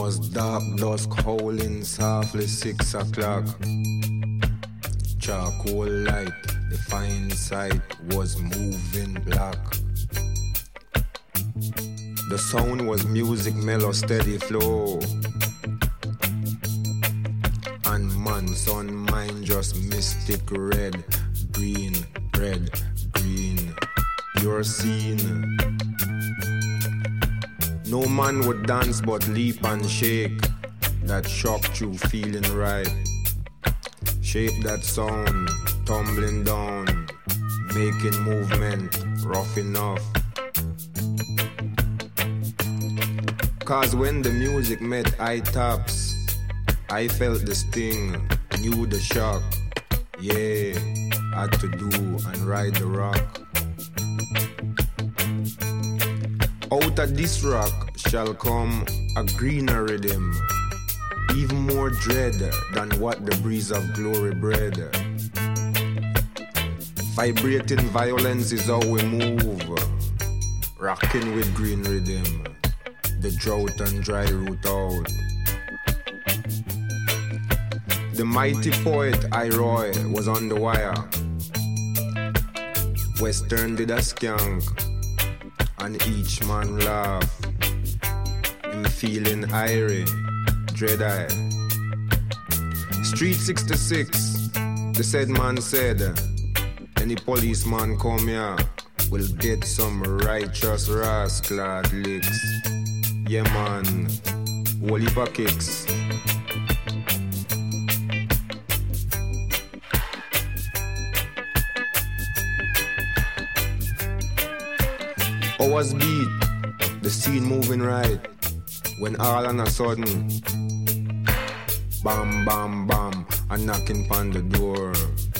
was dark dusk howling softly 6 o'clock. Charcoal light, the fine sight was moving black. The sound was music, mellow, steady flow. And man's on mind just mystic red, green, pure scene. No man would dance but leap and shake. That shocked you feeling right. Shape that sound, tumbling down, making movement, rough enough. Cause when the music met eye taps, I felt the sting, knew the shock. Yeah, had to do and ride the rock. Out of this rock shall come a greener rhythm, even more dread than what the breeze of glory bred. Vibrating violence is how we move, rocking with green rhythm, the drought and dry root out. The mighty poet Iroy was on the wire. Western did a skank, and each man laugh. Him feeling irie, dread eye. Street 66, the said man said, any policeman come here will get some righteous rascal licks. Yeah man, whole heap of kicks. Hours beat, the scene moving right, when all on a sudden, bam, bam, bam, a knocking on the door.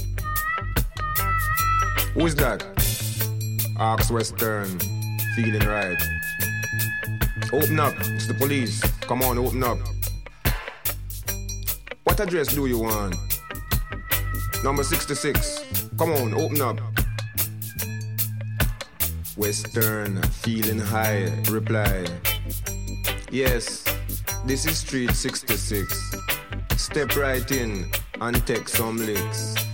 Who's that? Ask Western, feeling right. Open up, it's the police. Come on, open up. What address do you want? Number 66. Come on, open up. Western, feeling high, reply. Yes, this is Street 66. Step right in and take some licks.